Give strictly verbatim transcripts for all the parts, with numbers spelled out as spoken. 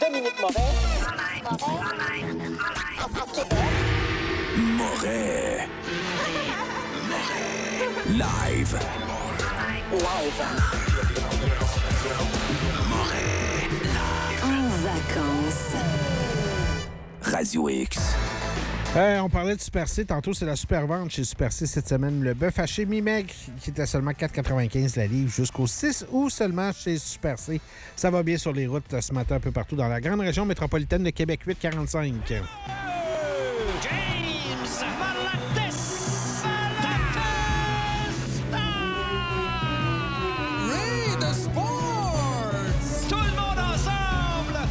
Dominique Moret. Moret. Moret. Live. Live. Moret. En vacances. Radio X. Euh, on parlait de Super C. Tantôt, c'est la super vente chez Super C cette semaine. Le bœuf haché mi-maigre qui était seulement quatre quatre-vingt-quinze la livre jusqu'au six août seulement chez Super C. Ça va bien sur les routes ce matin un peu partout dans la grande région métropolitaine de Québec. huit quarante-cinq. James Malates Ray de Sports. Tout le monde ensemble.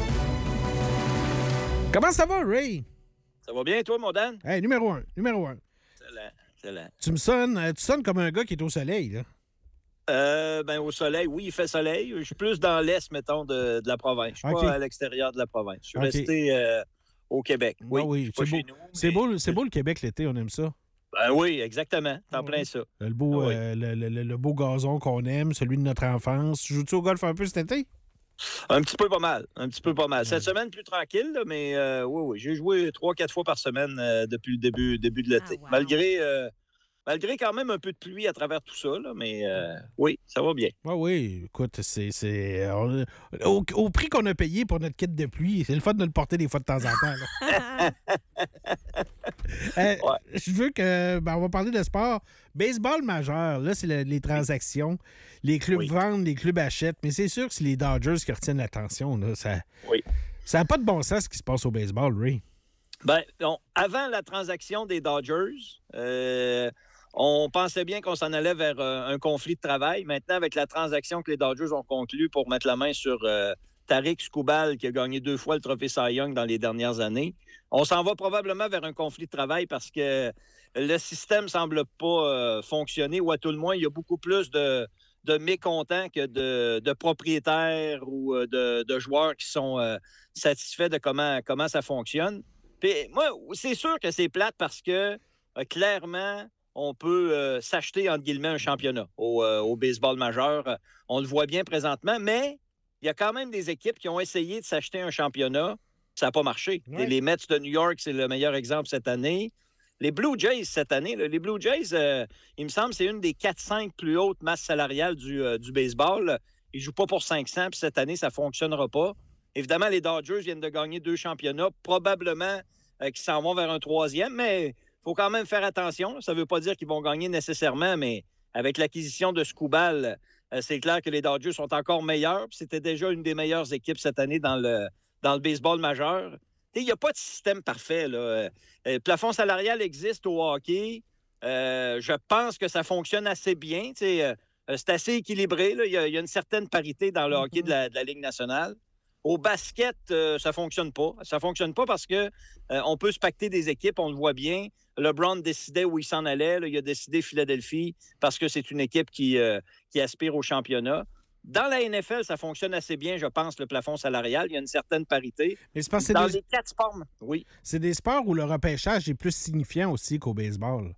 Comment ça va, Ray? Ça va bien, toi, mon Dan? Hey, numéro un, numéro un. Excellent, excellent. Tu me sonnes, euh, tu sonnes comme un gars qui est au soleil, là. Euh, ben, au soleil, oui, il fait soleil. Je suis plus dans l'est, mettons, de, de la province. Je suis Okay. pas à l'extérieur de la province. Je suis Okay. resté euh, au Québec. Oui, Ah oui, je suis pas c'est chez beau. nous, C'est mais- beau, c'est beau le Québec l'été, on aime ça. Ben oui, exactement. T'en Ah plein oui. ça. Le beau, Ah oui. euh, le, le- le beau gazon qu'on aime, celui de notre enfance. Tu joues-tu au golf un peu cet été? Un petit peu pas mal. Un petit peu pas mal. Cette semaine, plus tranquille, là, mais euh, oui, oui. J'ai joué trois, quatre fois par semaine euh, depuis le début, début de l'été. Ah, wow. Malgré, euh, malgré quand même un peu de pluie à travers tout ça, là, mais euh, oui, ça va bien. Ah oui, écoute, c'est. c'est on- au, au prix qu'on a payé pour notre kit de pluie, c'est le fun de le porter des fois de temps en temps. là. Euh, Ouais. Je veux que. Ben, on va parler de sport. Baseball majeur, là, c'est le- les transactions. Les clubs Oui. vendent, les clubs achètent, mais c'est sûr que c'est les Dodgers qui retiennent l'attention. Là. Ça Oui. ça n'a pas de bon sens ce qui se passe au baseball, Ray. Ben, on- avant la transaction des Dodgers, euh, on pensait bien qu'on s'en allait vers euh, un conflit de travail. Maintenant, avec la transaction que les Dodgers ont conclue pour mettre la main sur euh, Tariq Skubal, qui a gagné deux fois le trophée Cy Young dans les dernières années, on s'en va probablement vers un conflit de travail parce que le système semble pas euh, fonctionner, ou à tout le moins, il y a beaucoup plus de, de mécontents que de, de propriétaires ou euh, de, de joueurs qui sont euh, satisfaits de comment, comment ça fonctionne. Puis moi, c'est sûr que c'est plate parce que euh, clairement, on peut euh, s'acheter, entre guillemets, un championnat au, euh, au baseball majeur. Euh, On le voit bien présentement, mais il y a quand même des équipes qui ont essayé de s'acheter un championnat. Ça n'a pas marché. Ouais. Les Mets de New York, c'est le meilleur exemple cette année. Les Blue Jays, cette année, là, les Blue Jays, euh, il me semble, c'est une des quatre cinq plus hautes masses salariales du, euh, du baseball. Ils ne jouent pas pour cinq cents, puis cette année, ça ne fonctionnera pas. Évidemment, les Dodgers viennent de gagner deux championnats, probablement euh, qu'ils s'en vont vers un troisième, mais il faut quand même faire attention. Ça ne veut pas dire qu'ils vont gagner nécessairement, mais avec l'acquisition de Skubal, euh, c'est clair que les Dodgers sont encore meilleurs. Puis c'était déjà une des meilleures équipes cette année dans le, dans le baseball majeur. Il n'y a pas de système parfait, là. Euh, Le plafond salarial existe au hockey. Euh, je pense que ça fonctionne assez bien. Tu sais, euh, c'est assez équilibré. Là. Il, y a, il y a une certaine parité dans le hockey de la, de la Ligue nationale. Au basket, euh, ça fonctionne pas. Ça fonctionne pas parce que euh, on peut se pacter des équipes, on le voit bien. LeBron décidait où il s'en allait. Là. Il a décidé Philadelphie parce que c'est une équipe qui, euh, qui aspire au championnat. Dans la N F L, ça fonctionne assez bien, je pense, le plafond salarial. Il y a une certaine parité. Mais c'est parce que c'est Dans des, les quatre sports, oui. c'est des sports où le repêchage est plus signifiant aussi qu'au baseball.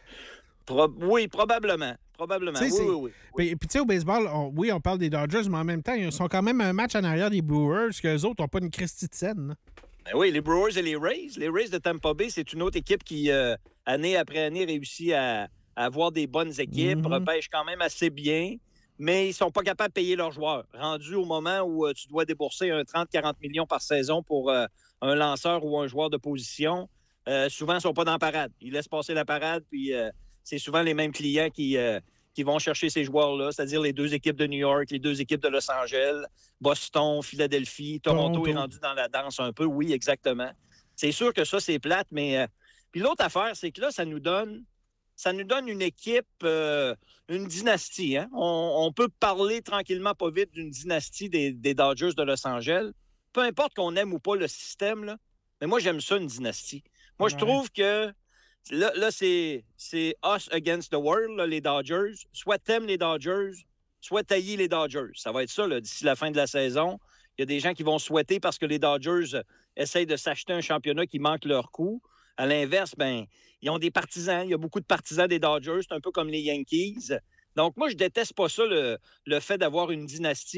Pro- oui, probablement. Probablement. Tu sais, Oui, c'est- oui, oui. Puis, puis tu sais, au baseball, on- oui, on parle des Dodgers, mais en même temps, ils sont quand même un match en arrière des Brewers, qu'eux autres n'ont pas une Christie de scène. là. Ben oui, les Brewers et les Rays. Les Rays de Tampa Bay, c'est une autre équipe qui, euh, année après année, réussit à, à avoir des bonnes équipes, Mhm. repêche quand même assez bien, mais ils sont pas capables de payer leurs joueurs. Rendu au moment où euh, tu dois débourser un trente à quarante millions par saison pour euh, un lanceur ou un joueur de position, euh, souvent, ils sont pas dans la parade. Ils laissent passer la parade, puis euh, c'est souvent les mêmes clients qui, euh, qui vont chercher ces joueurs-là, c'est-à-dire les deux équipes de New York, les deux équipes de Los Angeles, Boston, Philadelphie, Toronto, Toronto. est rendu dans la danse un peu. Oui, exactement. C'est sûr que ça, c'est plate, mais... euh, puis l'autre affaire, c'est que là, ça nous donne... Ça nous donne une équipe, euh, une dynastie. Hein? On, on peut parler tranquillement, pas vite, d'une dynastie des, des Dodgers de Los Angeles. Peu importe qu'on aime ou pas le système, là, mais moi, j'aime ça, une dynastie. Moi, je Ouais. trouve que là, là c'est, c'est us against the world, là, les Dodgers. Soit t'aimes les Dodgers, soit taillis les Dodgers. Ça va être ça là, d'ici la fin de la saison. Il y a des gens qui vont souhaiter parce que les Dodgers essayent de s'acheter un championnat qui manque leur coup. À l'inverse, ben, ils ont des partisans. Il y a beaucoup de partisans des Dodgers. C'est un peu comme les Yankees. Donc, moi, je déteste pas ça, le, le fait d'avoir une dynastie.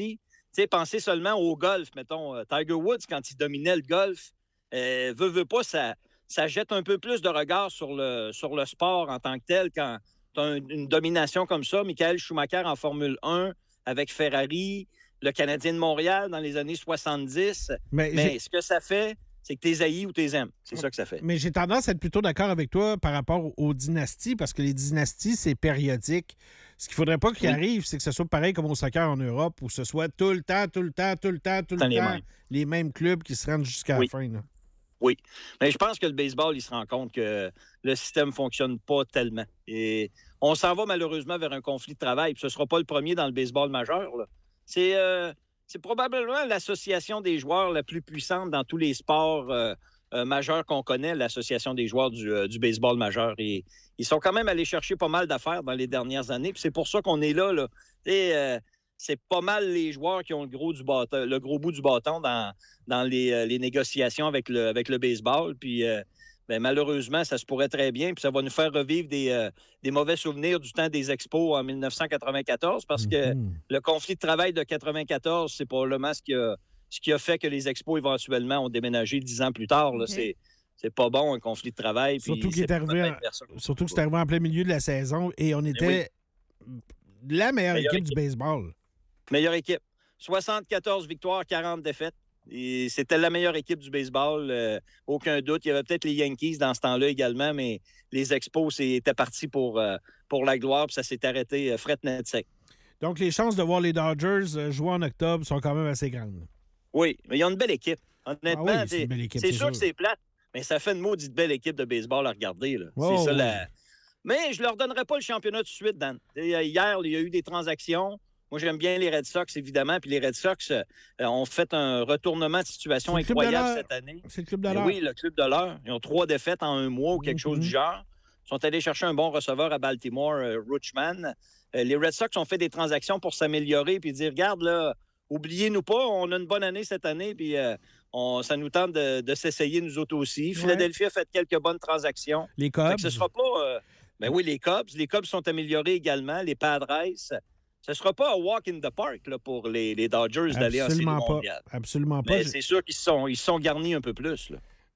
sais, pensez seulement au golf, mettons. Euh, Tiger Woods, quand il dominait le golf, euh, veut, veut pas, ça, ça jette un peu plus de regard sur le, sur le sport en tant que tel quand tu as un, une domination comme ça. Michael Schumacher en Formule un avec Ferrari, le Canadien de Montréal dans les années soixante-dix. Mais, Mais ce que ça fait, c'est que t'es haïs ou t'es aimes. C'est ça que ça fait. Mais j'ai tendance à être plutôt d'accord avec toi par rapport aux dynasties, parce que les dynasties, c'est périodique. Ce qu'il ne faudrait pas qu'il oui. arrive, c'est que ce soit pareil comme au soccer en Europe, où ce soit tout le temps, tout le temps, tout le temps, tout le temps, les, temps, les mêmes clubs qui se rendent jusqu'à oui. la fin. Là. Oui. Mais je pense que le baseball, il se rend compte que le système ne fonctionne pas tellement. Et on s'en va malheureusement vers un conflit de travail. Puis ce ne sera pas le premier dans le baseball majeur. Là. C'est... Euh... C'est probablement l'association des joueurs la plus puissante dans tous les sports euh, euh, majeurs qu'on connaît, l'association des joueurs du, euh, du baseball majeur. Et ils sont quand même allés chercher pas mal d'affaires dans les dernières années. Puis c'est pour ça qu'on est là. là. Euh, c'est pas mal les joueurs qui ont le gros, du bâton, le gros bout du bâton dans, dans les, euh, les négociations avec le, avec le baseball. Puis euh, ben, malheureusement, ça se pourrait très bien. Puis ça va nous faire revivre des, euh, des mauvais souvenirs du temps des expos en dix-neuf cent quatre-vingt-quatorze parce que mm-hmm. le conflit de travail de quatre-vingt-quatorze, c'est probablement ce qui a, ce qui a fait que les expos, éventuellement, ont déménagé dix ans plus tard. Là. Okay. C'est, c'est pas bon, un conflit de travail. Surtout, qu'il est arrivé en, surtout que c'est arrivé en plein milieu de la saison et on était oui. la meilleure, meilleure équipe, équipe du baseball. Meilleure équipe. soixante-quatorze victoires, quarante défaites. Et c'était la meilleure équipe du baseball, euh, aucun doute. Il y avait peut-être les Yankees dans ce temps-là également, mais les Expos c'était parti pour, euh, pour la gloire, puis ça s'est arrêté euh, fret net sec. Donc, les chances de voir les Dodgers jouer en octobre sont quand même assez grandes. Oui, mais ils ont une belle équipe. Honnêtement, ah oui, c'est, une belle équipe, c'est, c'est sûr, sûr que c'est plate, mais ça fait une maudite belle équipe de baseball à regarder. Là. Oh, c'est ça, oui. la... Mais je ne leur donnerai pas le championnat tout de suite, Dan. Hier, il y a eu des transactions. Moi, j'aime bien les Red Sox, évidemment. Puis les Red Sox euh, ont fait un retournement de situation incroyable cette année. C'est le club de l'heure. Oui, le club de l'heure. Ils ont trois défaites en un mois ou quelque mm-hmm. chose du genre. Ils sont allés chercher un bon receveur à Baltimore, euh, Rutschman. Euh, les Red Sox ont fait des transactions pour s'améliorer puis dire, regarde, là, oubliez-nous pas, on a une bonne année cette année, puis euh, on, ça nous tente de, de s'essayer nous autres aussi. Ouais. Philadelphie a fait quelques bonnes transactions. Les Cubs. Ce sera pas... Euh, ben oui, les Cubs. Les Cubs sont améliorés également. Les Padres... Ce ne sera pas un walk in the park là, pour les, les Dodgers d'aller en Série mondiale. Absolument pas. Mais c'est sûr qu'ils se sont, ils sont garnis un peu plus. Là.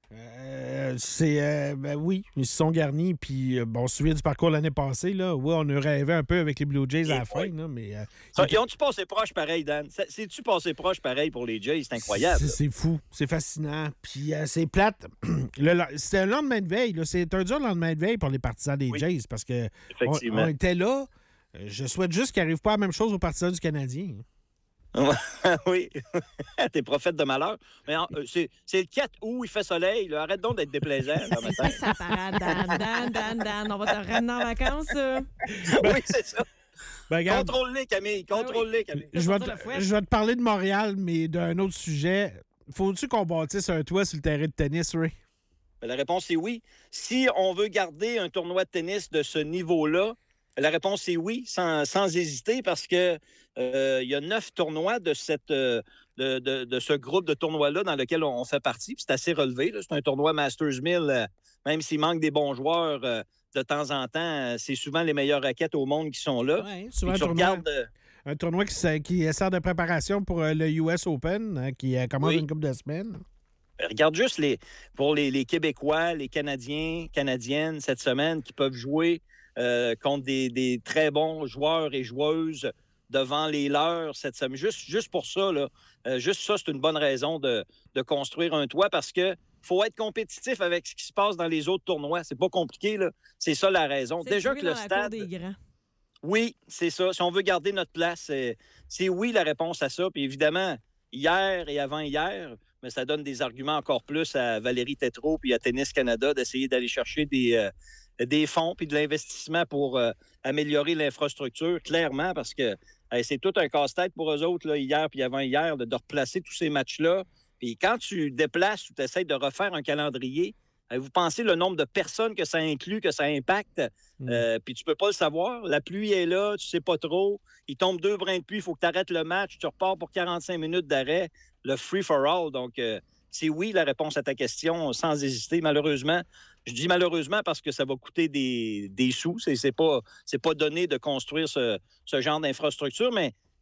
Euh, c'est, euh, ben oui, ils se sont garnis. Puis, euh, bon, on se souvient du parcours l'année passée. Là. Oui, on a rêvé un peu avec les Blue Jays Et à la fin. Là, mais, euh, Ça, ils ont-tu passé proche pareil, Dan? C'est-tu passé proche pareil pour les Jays? C'est incroyable. C'est, c'est fou. C'est fascinant. Puis, euh, c'est plate. le, c'est un lendemain de veille. Là. C'est un dur lendemain de veille pour les partisans des oui. Jays parce que on, on était là. Je souhaite juste qu'il n'arrive pas la même chose aux partisans du Canadien. Oui, t'es prophète de malheur. Mais en, euh, c'est, c'est le quatre août, il fait soleil. Là. Arrête donc d'être déplaisant. C'est ça, parade, Dan, Dan, Dan, Dan. On va te ramener en vacances. Euh. Oui, c'est ça. Ben, regarde, contrôle-les, Camille. Contrôle-les, Camille. Je vais, te, je vais te parler de Montréal, mais d'un autre sujet. Faut-tu qu'on bâtisse un toit sur le terrain de tennis, Ray? Ben, la réponse est oui. Si on veut garder un tournoi de tennis de ce niveau-là, la réponse est oui, sans, sans hésiter, parce que euh, il y a neuf tournois de, cette, euh, de, de, de ce groupe de tournois-là dans lequel on, on fait partie. Puis c'est assez relevé. Là. C'est un tournoi Masters mille. Euh, même s'il manque des bons joueurs euh, de temps en temps, euh, c'est souvent les meilleures raquettes au monde qui sont là. Ouais, souvent un tournoi, regardes, euh... un tournoi qui, qui sert de préparation pour euh, le U S Open, hein, qui euh, commence oui. une couple de semaines. Regarde juste les, pour les, les Québécois, les Canadiens, Canadiennes cette semaine qui peuvent jouer Euh, contre des, des très bons joueurs et joueuses devant les leurs cette semaine. Juste, juste pour ça, là, euh, juste ça, c'est une bonne raison de, de construire un toit parce que faut être compétitif avec ce qui se passe dans les autres tournois. C'est pas compliqué, là. C'est ça la raison. C'est Déjà que le dans stade... la cour des grands. Oui, c'est ça. Si on veut garder notre place, c'est, c'est oui la réponse à ça. Puis évidemment, hier et avant-hier, mais ça donne des arguments encore plus à Valérie Tétrault puis à Tennis Canada d'essayer d'aller chercher des... Euh, des fonds puis de l'investissement pour euh, améliorer l'infrastructure, clairement, parce que hey, c'est tout un casse-tête pour eux autres, là, hier puis avant-hier, de, de replacer tous ces matchs-là. Puis quand tu déplaces ou tu essaies de refaire un calendrier, hey, vous pensez le nombre de personnes que ça inclut, que ça impacte, mmh. euh, puis tu peux pas le savoir. La pluie est là, tu sais pas trop. Il tombe deux brins de pluie, il faut que tu arrêtes le match, tu repars pour quarante-cinq minutes d'arrêt, le free-for-all. Donc, euh, c'est oui la réponse à ta question, sans hésiter. Malheureusement, je dis malheureusement parce que ça va coûter des, des sous. C'est, c'est pas, c'est pas donné de construire ce, ce genre d'infrastructure, mais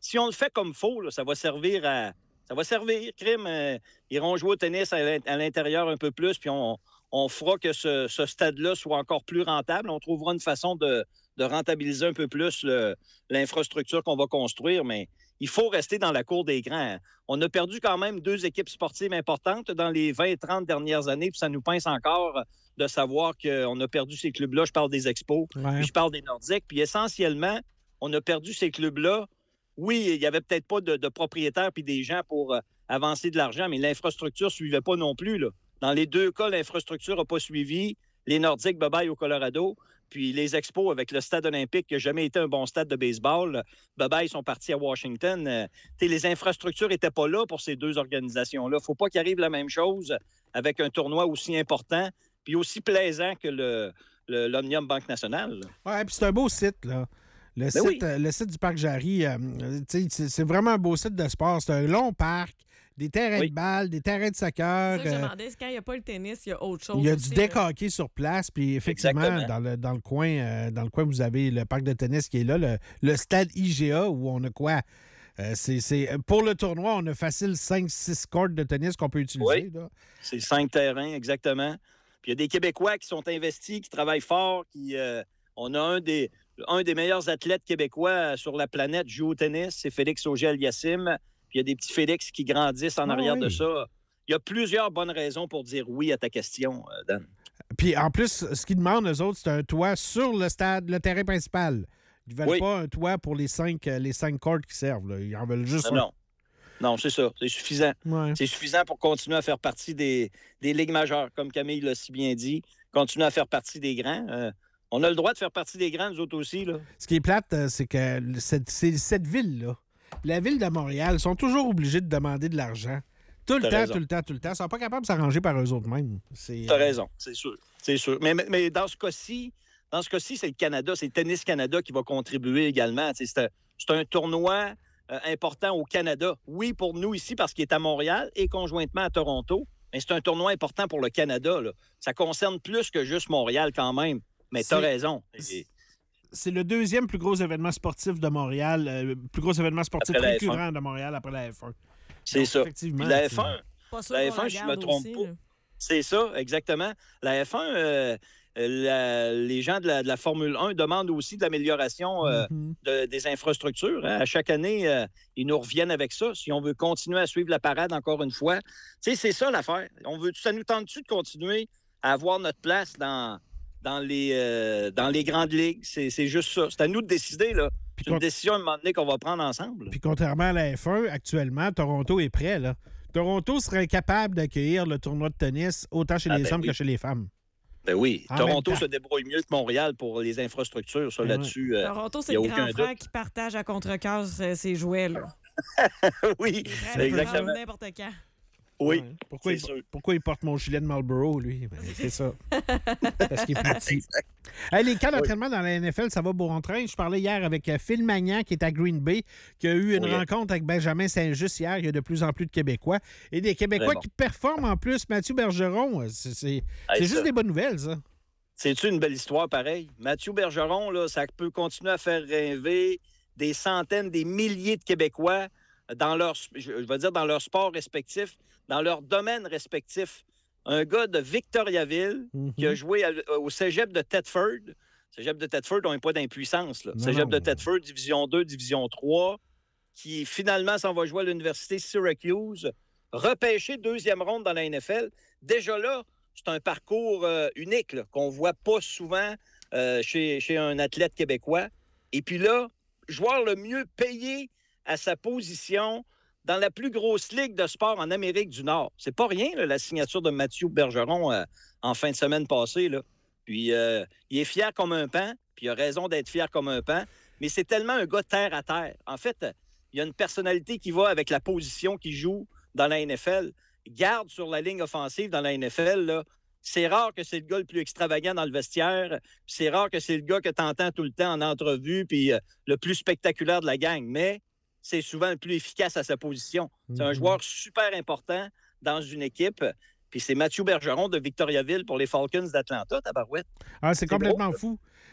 si on le fait comme il faut, là, ça va servir à... Ça va servir, crime. Euh, ils iront jouer au tennis à l'in- à l'intérieur un peu plus, puis on, on fera que ce, ce stade-là soit encore plus rentable. On trouvera une façon de, de rentabiliser un peu plus le- l'infrastructure qu'on va construire, mais il faut rester dans la cour des grands. On a perdu quand même deux équipes sportives importantes dans les vingt trente dernières années, puis ça nous pince encore de savoir qu'on a perdu ces clubs-là. Je parle des Expos, Ouais. puis je parle des Nordiques, puis essentiellement, on a perdu ces clubs-là. Oui, il n'y avait peut-être pas de, de propriétaires puis des gens pour euh, avancer de l'argent, mais l'infrastructure ne suivait pas non plus, là. Dans les deux cas, l'infrastructure n'a pas suivi. Les Nordiques, bye-bye au Colorado. Puis les Expos avec le stade olympique, qui n'a jamais été un bon stade de baseball, bye-bye, ils sont partis à Washington. Euh, t'sais, les infrastructures n'étaient pas là pour ces deux organisations-là. Il ne faut pas qu'il arrive la même chose avec un tournoi aussi important puis aussi plaisant que le, le- l'Omnium Banque Nationale. là. Ouais, puis c'est un beau site, là. Le, site, oui. euh, le site du Parc Jarry, euh, tu sais, c'est c'est vraiment un beau site de sport. C'est un long parc, des terrains Oui. de balle, des terrains de C'est soccer. ça que je euh, demandais, c'est quand il n'y a pas le tennis, il y a autre chose. il y a aussi, du là. deck hockey sur place, puis effectivement, Exactement. dans le, dans, le coin, euh, dans le coin, vous avez le parc de tennis qui est là, le, le stade I G A, où on a quoi? Euh, c'est, c'est- pour le tournoi, on a facile cinq six cordes de tennis qu'on peut utiliser. Oui. là. C'est cinq terrains, exactement. Puis il y a des Québécois qui sont investis, qui travaillent fort, qui... euh, on a un des, un des meilleurs athlètes québécois sur la planète joue au tennis, c'est Félix Auger-Aliassime. Puis il y a des petits Félix qui grandissent en Ah arrière oui. de ça. Il y a plusieurs bonnes raisons pour dire oui à ta question, euh, Dan. Puis en plus, ce qu'ils demandent, eux autres, c'est un toit sur le stade, le terrain principal. Ils ne veulent Oui. pas un toit pour les cinq, euh, les cinq cordes qui servent. là. Ils en veulent juste Non, un. non. Non, c'est ça. C'est suffisant. Ouais. C'est suffisant pour continuer à faire partie des, des ligues majeures, comme Camille l'a si bien dit. Continuer à faire partie des grands. Euh, on a le droit de faire partie des grands, nous autres aussi. Là. Ce qui est plate, euh, c'est que cette, c'est cette ville-là, la ville de Montréal, sont toujours obligés de demander de l'argent. Tout le T'as temps, raison. tout le temps, tout le temps. Ils sont pas capables de s'arranger par eux autres mêmes. C'est, Tu as raison, c'est sûr. C'est sûr. Mais, mais- mais dans ce cas-ci, dans ce cas-ci, c'est le Canada, c'est le Tennis Canada qui va contribuer également. Tu sais, C'est un, c'est un tournoi euh, important au Canada. Oui, pour nous ici, parce qu'il est à Montréal et conjointement à Toronto, mais c'est un tournoi important pour le Canada. là. Ça concerne plus que juste Montréal quand même. Mais tu as C'est- raison. c'est- Et- c'est le deuxième plus gros événement sportif de Montréal, euh, plus gros événement sportif Après la récurrent de Montréal après la F un. C'est Donc, ça. effectivement, Puis la c'est- F un, Pas sûr La qu'on F un, je me garde trompe aussi, pas. là. c'est ça, exactement. La F un, euh, la- les gens de la, de la Formule un demandent aussi de l'amélioration euh, Mhm. de- des infrastructures. hein. À chaque année, euh, ils nous reviennent avec ça. Si on veut continuer à suivre la parade encore une fois, tu sais, c'est ça l'affaire. On veut, ça nous tente-tu de continuer à avoir notre place dans, dans, les, euh, dans les grandes ligues? C'est c'est juste ça. C'est à nous de décider, là. Puis C'est une con- décision à un moment donné qu'on va prendre ensemble. Puis contrairement à la F un, actuellement, Toronto est prêt. Là. Toronto serait capable d'accueillir le tournoi de tennis autant chez Ah, les ben hommes oui. que chez les femmes. Ben oui, En Toronto même temps. se débrouille mieux que Montréal pour les infrastructures. Ça, Ben là-dessus, euh, Toronto, c'est y a le aucun grand frère doute. qui partage à contre-cœur ses ses jouets. Là. oui, Il est prêt à C'est le exactement. prendre n'importe quand. Oui, Ouais. Pourquoi, c'est il, sûr. pourquoi il porte mon gilet de Marlboro, lui? Ben, c'est ça. Parce qu'il est plus petit. Hey, les camps d'entraînement dans la N F L, ça va beau en train. Je parlais hier avec euh, Phil Magnan, qui est à Green Bay, qui a eu une Oui. rencontre avec Benjamin Saint-Just hier. Il y a de plus en plus de Québécois. Et des Québécois Très bon. qui performent en plus. Mathieu Bergeron, euh, c'est, c'est, Hey, c'est ça, juste des bonnes nouvelles, ça. C'est-tu une belle histoire pareil? Mathieu Bergeron, là, ça peut continuer à faire rêver des centaines, des milliers de Québécois dans leur, je vais dire dans leur sport respectif, dans leur domaine respectif. Un gars de Victoriaville qui a joué à- au cégep de Thetford. Cégep de Thetford, on n'est pas d'impuissance. Là. Non, Cégep non. de Thetford, division deux, division trois, qui finalement s'en va jouer à l'université Syracuse, repêché deuxième ronde dans la N F L. Déjà là, c'est un parcours euh, unique là, qu'on ne voit pas souvent euh, chez, chez un athlète québécois. Et puis là, joueur le mieux payé à sa position dans la plus grosse ligue de sport en Amérique du Nord. C'est pas rien, là, la signature de Mathieu Bergeron euh, en fin de semaine passée. Là. Puis euh, il est fier comme un pain, puis il a raison d'être fier comme un pain, mais c'est tellement un gars terre à terre. En fait, il y a une personnalité qui va avec la position qu'il joue dans la N F L. Garde sur la ligne offensive dans la N F L, là. C'est rare que c'est le gars le plus extravagant dans le vestiaire. C'est rare que c'est le gars que tu entends tout le temps en entrevue, puis euh, le plus spectaculaire de la gang. Mais c'est souvent le plus efficace à sa position. C'est un Mhm. joueur super important dans une équipe. Puis c'est Mathieu Bergeron de Victoriaville pour les Falcons d'Atlanta, tabarouette. Ah, c'est C'est complètement drôle. fou.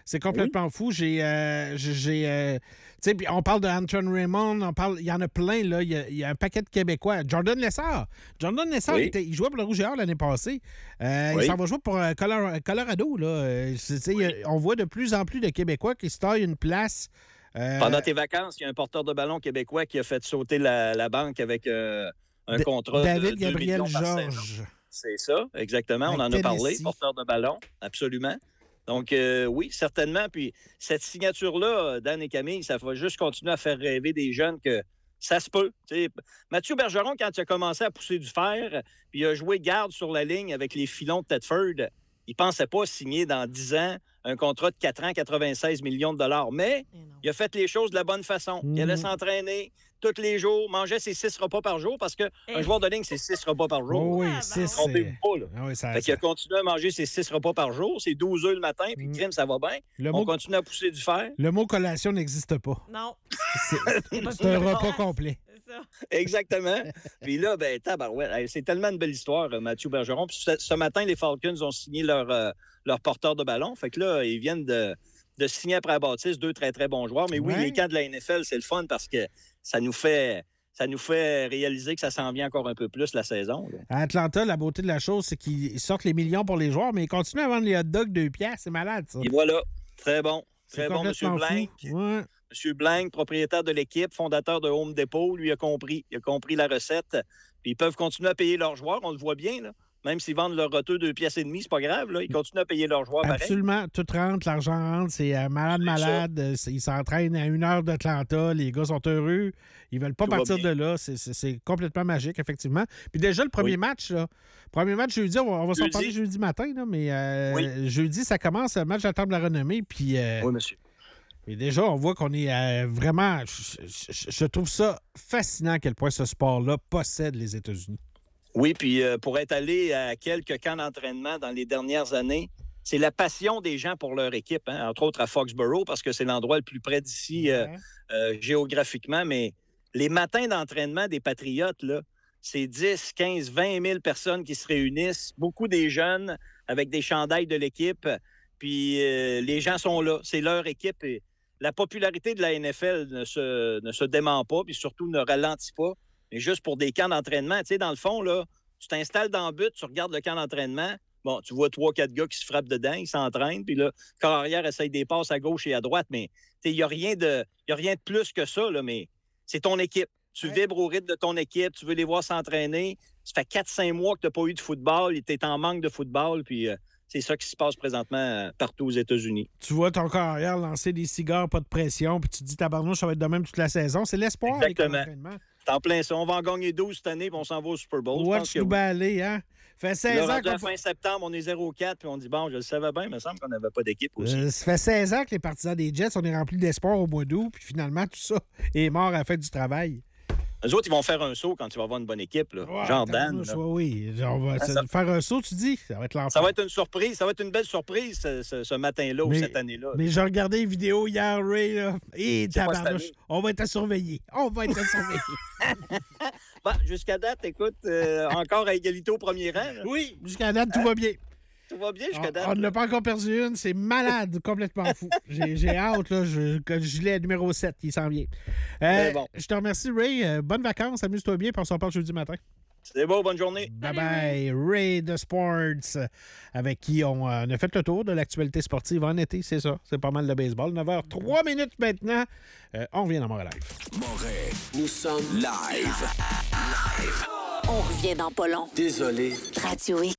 C'est complètement oui. fou. J'ai... Euh, j'ai euh, tu sais, on parle de Antoine Raymond, on parle... Il y en a plein, là. Il y a, il y a un paquet de Québécois. Jordan Lessard. Jordan Lessard, oui. il, était, il jouait pour le Rouge et Or l'année passée. Euh, oui. Il s'en va jouer pour euh, Colorado, là. Euh, oui. a, on voit de plus en plus de Québécois qui se taillent une place... Euh... Pendant tes vacances, il y a un porteur de ballon québécois qui a fait sauter la, la banque avec euh, un D- contrat David de Gabriel Georges. C'est ça, exactement. Avec on en Tennessee. a parlé, porteur de ballon, absolument. Donc, euh, oui, certainement. Puis, cette signature-là, Dan et Camille, ça va juste continuer à faire rêver des jeunes que ça se peut. T'sais, Mathieu Bergeron, quand il a commencé à pousser du fer, puis il a joué garde sur la ligne avec les filons de Tedford, il ne pensait pas signer dans dix ans un contrat de quatre ans, quatre-vingt-seize millions de dollars. Mais il a fait les choses de la bonne façon. Mmh. Il allait s'entraîner tous les jours, mangeait ses six repas par jour parce qu'un hey. joueur de ligne, c'est six repas par jour. Oh oui, six. On ne pas, là. Ah oui, ça, fait ça... qu'il a continué à manger ses six repas par jour. C'est douze œufs le matin, puis mmh. crime, ça va bien. Le On mot... continue à pousser du fer. Le mot collation n'existe pas. Non. C'est, c'est un repas complet. Ça. Exactement. Puis là, ben, tabarouette, c'est tellement une belle histoire, Mathieu Bergeron. Puis ce, ce matin, les Falcons ont signé leur, euh, leur porteur de ballon. Fait que là, ils viennent de, de signer après la bâtisse deux très, très bons joueurs. Mais oui, ouais. les camps de la N F L, c'est le fun parce que ça nous fait... Ça nous fait réaliser que ça s'en vient encore un peu plus la saison. Là. À Atlanta, la beauté de la chose, c'est qu'ils sortent les millions pour les joueurs, mais ils continuent à vendre les hot dogs deux piastres. C'est malade, ça. Et voilà. Très bon. Très bon, M. Blank. Ouais. M. Blank, propriétaire de l'équipe, fondateur de Home Depot, lui a compris. Il a compris la recette. Puis ils peuvent continuer à payer leurs joueurs. On le voit bien, là. Même s'ils vendent leur retour deux pièces et demie, c'est pas grave. Là. Ils continuent à payer leurs joueurs pareil. Absolument. Tout rentre, l'argent rentre. C'est euh, malade, c'est malade. C'est, ils s'entraînent à une heure d'Atlanta. Les gars sont heureux. Ils veulent pas Tout partir de là. C'est, c'est, c'est complètement magique, effectivement. Puis déjà, le premier oui. match, là, premier match jeudi, on va, on va s'en parler jeudi matin, là, mais euh, oui. jeudi, ça commence, le match à la table de la renommée. Puis, euh, oui, monsieur. Et déjà, on voit qu'on est euh, vraiment... Je, je, je trouve ça fascinant à quel point ce sport-là possède les États-Unis. Oui, puis euh, pour être allé à quelques camps d'entraînement dans les dernières années, c'est la passion des gens pour leur équipe, hein, entre autres à Foxborough, parce que c'est l'endroit le plus près d'ici ouais. euh, euh, géographiquement. Mais les matins d'entraînement des Patriotes, là, c'est dix, quinze, vingt mille personnes qui se réunissent, beaucoup des jeunes avec des chandails de l'équipe, puis euh, les gens sont là, c'est leur équipe. Et la popularité de la N F L ne se, ne se dément pas, puis surtout ne ralentit pas. Mais juste pour des camps d'entraînement, tu sais, dans le fond, là, tu t'installes dans le but, tu regardes le camp d'entraînement, bon, tu vois trois, quatre gars qui se frappent dedans, ils s'entraînent, puis là, corps arrière essaye des passes à gauche et à droite, mais il n'y a rien de y a rien de plus que ça, là, mais c'est ton équipe. Tu ouais. vibres au rythme de ton équipe, tu veux les voir s'entraîner. Ça fait quatre cinq mois que tu n'as pas eu de football, tu es en manque de football, puis euh, c'est ça qui se passe présentement euh, partout aux États-Unis. Tu vois ton corps arrière lancer des cigares, pas de pression, puis tu te dis, tabarnouche, ça va être de même toute la saison. C'est l'espoir. Exactement. C'est en plein ça. On va en gagner douze cette année, puis on s'en va au Super Bowl. Watch nous aller, hein? Fait seize là, ans qu'on... À fin septembre, on est zéro quatre, puis on dit, bon, je le savais bien, mais il me semble qu'on n'avait pas d'équipe aussi. Euh, ça fait seize ans que les partisans des Jets, on est remplis d'espoir au mois d'août, puis finalement, tout ça est mort à la fin du travail. Eux autres, ils vont faire un saut quand tu vas avoir une bonne équipe, là. Ouais, genre Dan. Là. Oui, genre, on va ah, ça... faire un saut, tu dis? Ça va être l'enfer. Ça va être une surprise. Ça va être une belle surprise ce, ce, ce matin-là mais, ou cette année-là. Mais j'ai regardé les vidéos hier, Ray, là. Et tabarnouche, on va être à surveiller. On va être à surveiller. Bon, jusqu'à date, écoute, euh, encore à égalité au premier rang. Là. Oui, jusqu'à date, tout va bien. Tout va bien jusqu'à date. On n'a pas encore perdu une. C'est malade, complètement fou. J'ai, j'ai hâte, là. Je, je gilet numéro sept, il s'en vient. Euh, bon. Je te remercie, Ray. Euh, bonnes vacances. Amuse-toi bien, puis on s'en parle jeudi matin. C'est beau, bonne journée. Bye-bye. Ray de Sports, avec qui on, euh, on a fait le tour de l'actualité sportive en été, c'est ça. C'est pas mal de baseball. neuf heures trois minutes maintenant. Euh, on revient dans Montréal Live. Montréal, nous sommes live. Live. On revient dans pas long. Désolé. Radio X.